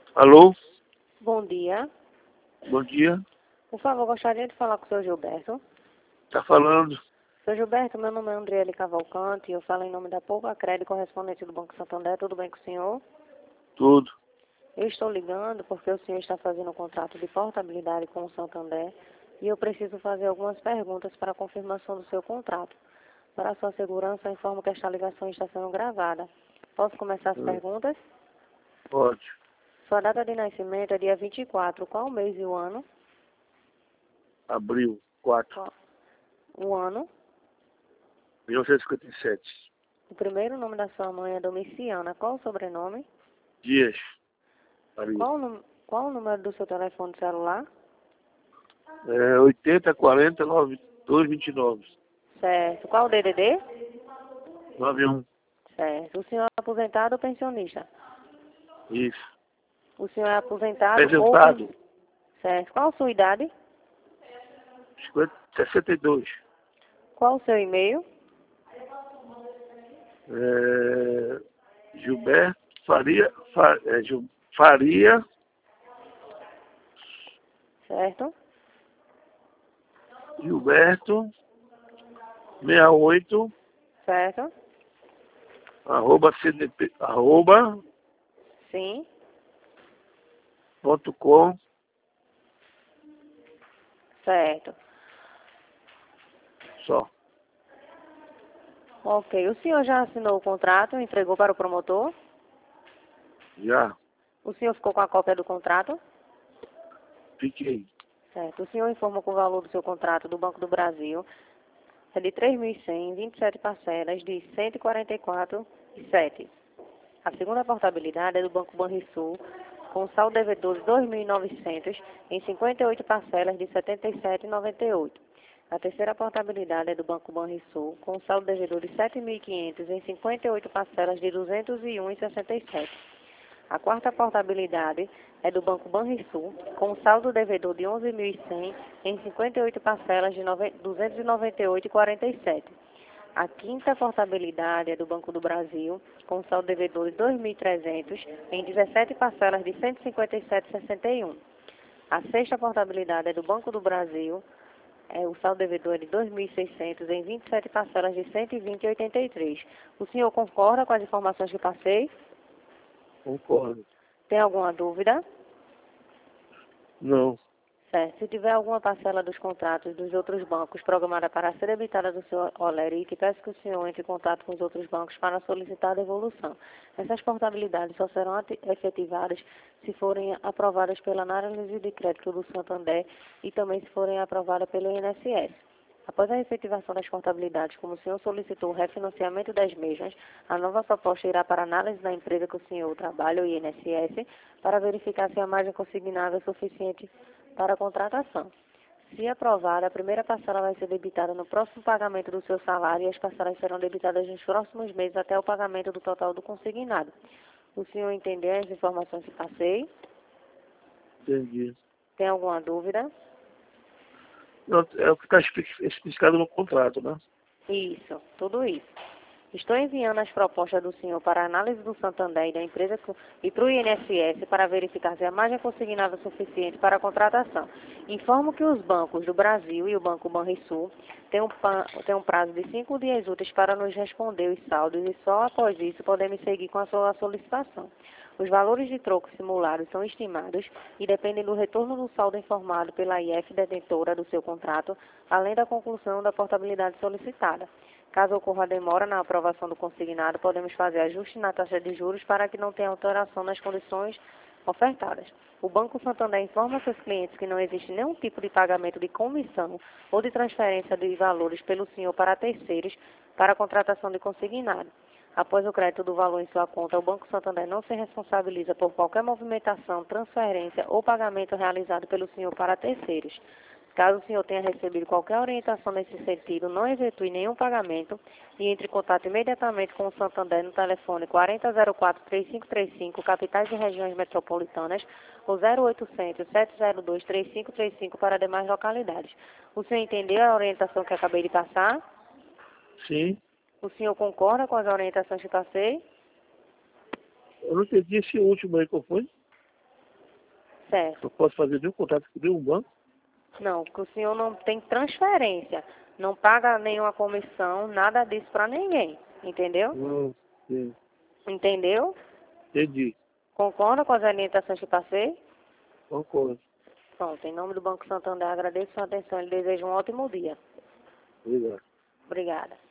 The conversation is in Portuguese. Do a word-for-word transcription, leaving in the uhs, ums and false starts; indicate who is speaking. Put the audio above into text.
Speaker 1: Alô?
Speaker 2: Bom dia.
Speaker 1: Bom dia.
Speaker 2: Por favor, gostaria de falar com o senhor Gilberto.
Speaker 1: Tá falando?
Speaker 2: Senhor Gilberto, meu nome é Andriele Cavalcante e eu falo em nome da Pouca Crédito, correspondente do Banco Santander. Tudo bem com o senhor?
Speaker 1: Tudo.
Speaker 2: Eu estou ligando porque o senhor está fazendo um contrato de portabilidade com o Santander e eu preciso fazer algumas perguntas para a confirmação do seu contrato. Para a sua segurança, informo que esta ligação está sendo gravada. Posso começar as
Speaker 1: Hum,
Speaker 2: perguntas?
Speaker 1: Pode.
Speaker 2: Sua data de nascimento é dia vinte e quatro. Qual o mês e o ano?
Speaker 1: Abril quatro,
Speaker 2: Qual o ano?
Speaker 1: mil novecentos e cinquenta e sete.
Speaker 2: O primeiro nome da sua mãe é Domiciana. Qual o sobrenome?
Speaker 1: Dias. Maria.
Speaker 2: Qual o, num- qual o número do seu telefone celular?
Speaker 1: É, oitenta, quarenta, noventa e dois, vinte e nove.
Speaker 2: Certo. Qual o D D D?
Speaker 1: noventa e um.
Speaker 2: Certo. O senhor é aposentado ou pensionista?
Speaker 1: Isso.
Speaker 2: O senhor é aposentado ou
Speaker 1: Apresentado.
Speaker 2: pen... Certo. Qual a sua idade?
Speaker 1: cinquenta, sessenta e dois.
Speaker 2: Qual o seu e-mail?
Speaker 1: É, Gilberto Faria. Fa, é, Gil, Faria.
Speaker 2: Certo.
Speaker 1: Gilberto. sessenta e oito.
Speaker 2: Certo.
Speaker 1: Arroba C D P. Arroba.
Speaker 2: Sim.
Speaker 1: Ponto com.
Speaker 2: Certo.
Speaker 1: Só.
Speaker 2: Ok. O senhor já assinou o contrato, entregou para o promotor?
Speaker 1: Já.
Speaker 2: O senhor ficou com a cópia do contrato?
Speaker 1: Fiquei.
Speaker 2: Certo. O senhor informou que o valor do seu contrato do Banco do Brasil é de três mil e cem, vinte e sete parcelas de cento e quarenta e quatro vírgula sete. A segunda portabilidade é do Banco Banrisul, com saldo devedor de dois mil e novecentos em cinquenta e oito parcelas de setenta e sete vírgula noventa e oito. A terceira portabilidade é do Banco Banrisul, com saldo devedor de sete mil e quinhentos em cinquenta e oito parcelas de duzentos e um vírgula sessenta e sete. A quarta portabilidade é do Banco Banrisul, com saldo devedor de onze mil e cem em cinquenta e oito parcelas de duzentos e noventa e oito vírgula quarenta e sete. A quinta portabilidade é do Banco do Brasil, com saldo devedor de dois mil e trezentos em dezessete parcelas de cento e cinquenta e sete vírgula sessenta e um. A sexta portabilidade é do Banco do Brasil, é, o saldo devedor é de dois mil e seiscentos em vinte e sete parcelas de cento e vinte vírgula oitenta e três. O senhor concorda com as informações que passei?
Speaker 1: Concordo.
Speaker 2: Tem alguma dúvida?
Speaker 1: Não.
Speaker 2: Certo. Se tiver alguma parcela dos contratos dos outros bancos programada para ser debitada do seu Oleric, peço que o senhor entre em contato com os outros bancos para solicitar a devolução. Essas portabilidades só serão ati- efetivadas se forem aprovadas pela análise de crédito do Santander e também se forem aprovadas pelo I N S S. Após a efetivação das portabilidades, como o senhor solicitou o refinanciamento das mesmas, a nova proposta irá para análise da empresa que o senhor trabalha, o I N S S, para verificar se a margem consignável é suficiente para a contratação. Se aprovada, a primeira parcela vai ser debitada no próximo pagamento do seu salário e as parcelas serão debitadas nos próximos meses até o pagamento do total do consignado. O senhor entendeu as informações que passei?
Speaker 1: Entendi.
Speaker 2: Tem alguma dúvida?
Speaker 1: Não, é o que está especificado no contrato, né?
Speaker 2: Isso, tudo isso. Estou enviando as propostas do senhor para a análise do Santander e da empresa co- e para o I N S S para verificar se a margem é consignável suficiente para a contratação. Informo que os bancos do Brasil e o Banco Banrisul têm um, pa- têm um prazo de cinco dias úteis para nos responder os saldos e só após isso podemos seguir com a sua solicitação. Os valores de troco simulados são estimados e dependem do retorno do saldo informado pela I F detentora do seu contrato, além da conclusão da portabilidade solicitada. Caso ocorra demora na aprovação do consignado, podemos fazer ajuste na taxa de juros para que não tenha alteração nas condições ofertadas. O Banco Santander informa seus clientes que não existe nenhum tipo de pagamento de comissão ou de transferência de valores pelo senhor para terceiros para a contratação de consignado. Após o crédito do valor em sua conta, o Banco Santander não se responsabiliza por qualquer movimentação, transferência ou pagamento realizado pelo senhor para terceiros. Caso o senhor tenha recebido qualquer orientação nesse sentido, não efetue nenhum pagamento e entre em contato imediatamente com o Santander no telefone quarenta zero quatro, três cinco três cinco, capitais e regiões metropolitanas, ou zero oitocentos, sete zero dois, três cinco três cinco para demais localidades. O senhor entendeu a orientação que acabei de passar?
Speaker 1: Sim.
Speaker 2: O senhor concorda com as orientações que passei?
Speaker 1: Eu não entendi esse último aí, qual foi?
Speaker 2: Certo.
Speaker 1: Não posso fazer nenhum contato com nenhum banco?
Speaker 2: Não, que o senhor não tem transferência, não paga nenhuma comissão, nada disso para ninguém, entendeu?
Speaker 1: Não, sim.
Speaker 2: Entendeu?
Speaker 1: Entendi.
Speaker 2: Concorda com as orientações que passei?
Speaker 1: Concordo.
Speaker 2: Pronto, em nome do Banco Santander, agradeço a sua atenção e desejo um ótimo dia.
Speaker 1: Obrigado.
Speaker 2: Obrigada.